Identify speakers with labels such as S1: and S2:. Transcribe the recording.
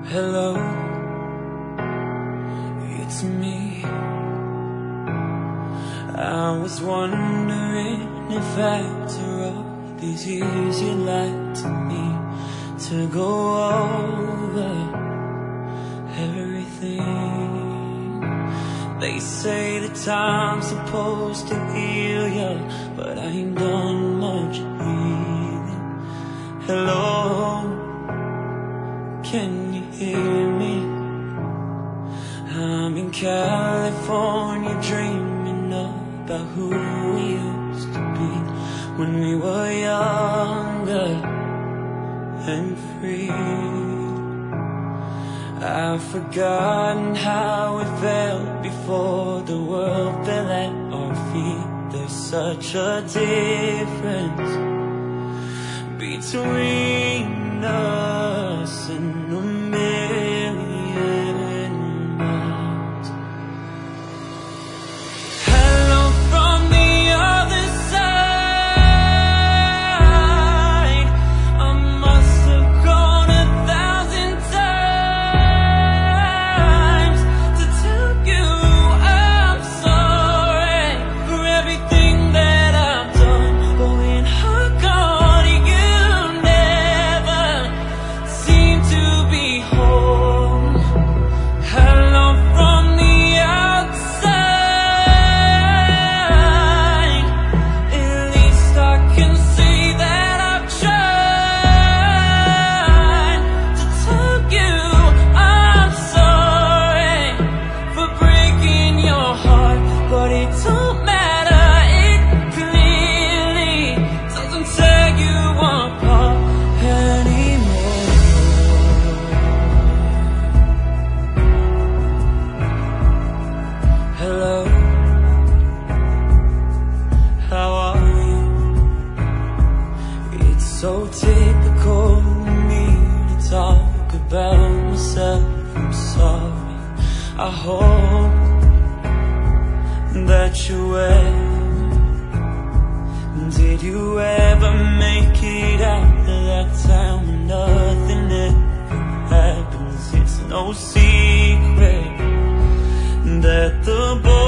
S1: Hello, it's me. I was wondering if after all these years you'd like me to go over everything. They say that time's supposed to heal ya, but I ain't done much healing. Hello, can you hear me? I'm in California dreaming about who we used to be when we were younger and free. I've forgotten how it felt before the world fell at our feet. There's such a difference between us and a million miles. Hello from the other side. I must have gone 1,000 times to tell you I'm sorry for everything that I've done. But when I'm gone, you never seem to be home. Hello from the outside. At least I can see that I've tried to tell you I'm sorry for breaking your heart, but it don't matter. It clearly doesn't tear you apart anymore. Hello, how are you? It's so typical of me to talk about myself. I'm sorry. I hope that you well. Did you ever make it out of that town when nothing ever happens? It's no secret that the boy